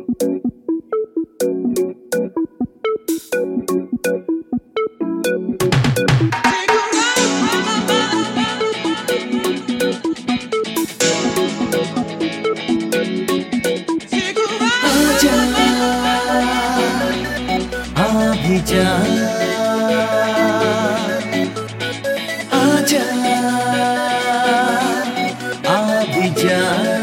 जा आजा आ भी जा।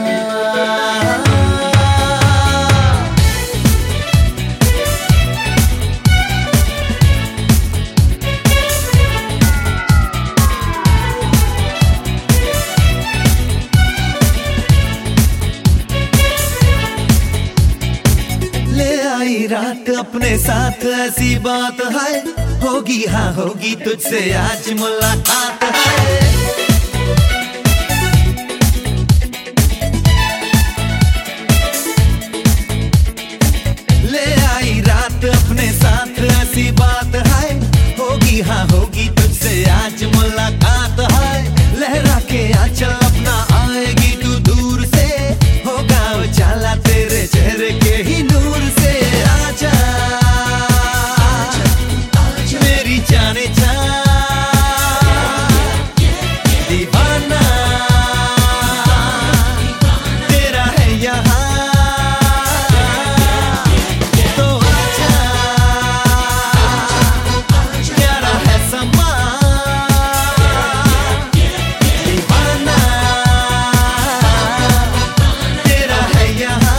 रात अपने साथ ऐसी बात है, होगी हाँ होगी तुझसे आज मुलाकात है। ले आई रात अपने साथ ऐसी बात है, होगी हाँ होगी तुझसे आज मुलाकात है। लहरा के आंचल अपना आएगी तू दूर से, होगा उजाला तेरे चेहरे के ही नूर से। आजा मेरी जाने जा दीवाना तेरा है यहाँ, तो आजा प्यारा है समा दीवाना तेरा है यहाँ।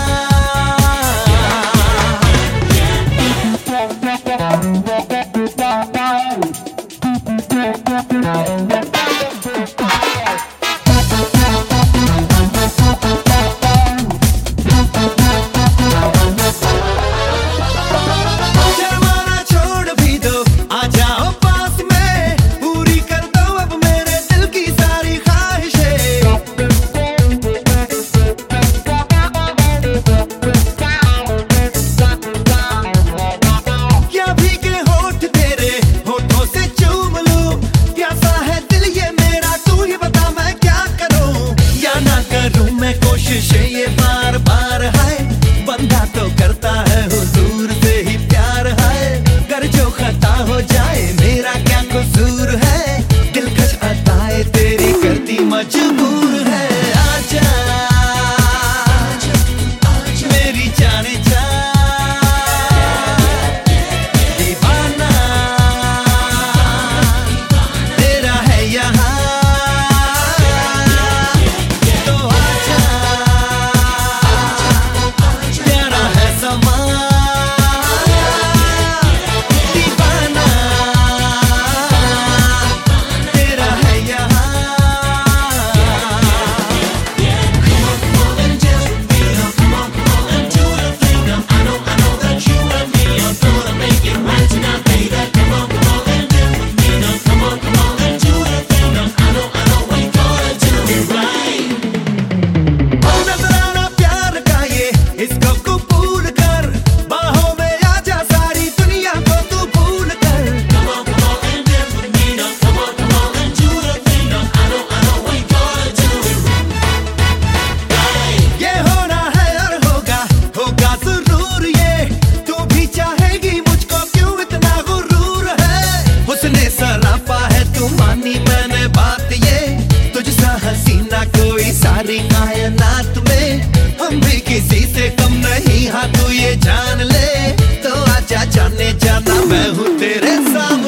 कोशिश ये बार बार है, बंदा तो करता है हुजूर से ही प्यार है। कर जो खता हो जाए मेरा क्या कसूर है, दिलकश अताए तेरी करती मजबूर है। आजा मेरी जाने जा दीवाना तेरा है यहाँ, मैंने बात ये तुझसा हसीना कोई सारी कायनात में, हम भी किसी से कम नहीं हाँ तू ये जान ले। तो आजा जाने जाना मैं हूँ तेरे साथ।